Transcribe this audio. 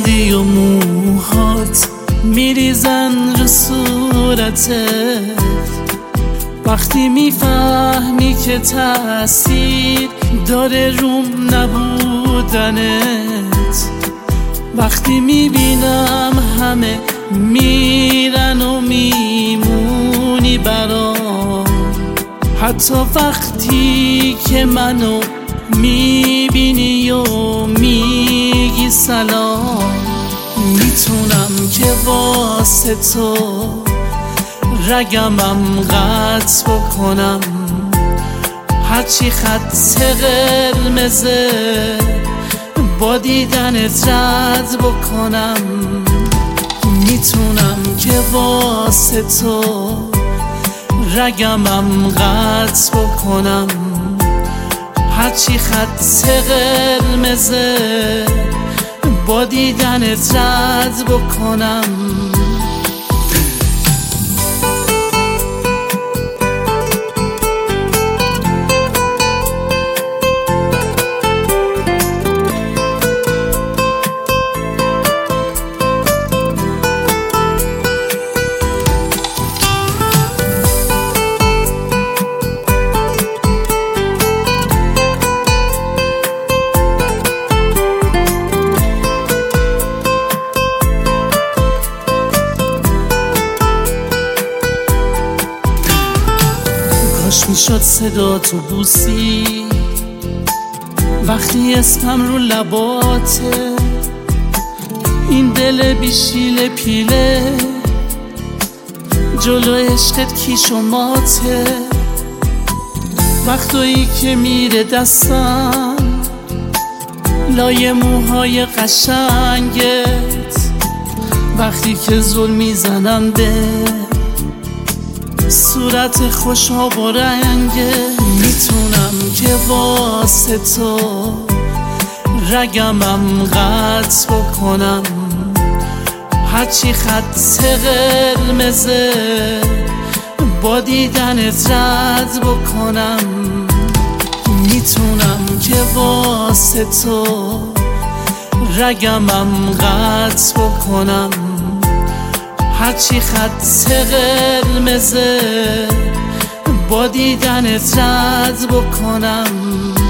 میخندی و موهات میریزن رو صورتت، وقتی میفهمی که تأثیر داره روم نبودنت، وقتی میبینم همه میرن و میمونی برام، حتی وقتی که منو میبینی و میگی سلام، میتونم که واسه تو رگمم قطع بکنم، هرچی خط قرمزه با دیدنت رد بکنم، میتونم که واسه تو رگمم قطع بکنم، هرچی خط قرمزه با دیدنت رد بکنم. کاش میشد صدا تو بوسی وقتی اسمم رو لباته، این دل بیشیل پیله جلو عشقت کیش و ماته، وقتایی که میره دستم لای موهای قشنگت، وقتی که زل میزنم به صورت خوشاب و رنگه، میتونم که واسه تو رگمم قطع بکنم، هرچی خط قرمزه با دیدنت رد بکنم، میتونم که واسه تو رگمم قطع بکنم، هرچی خط قرمزه با دیدنت رد بکنم.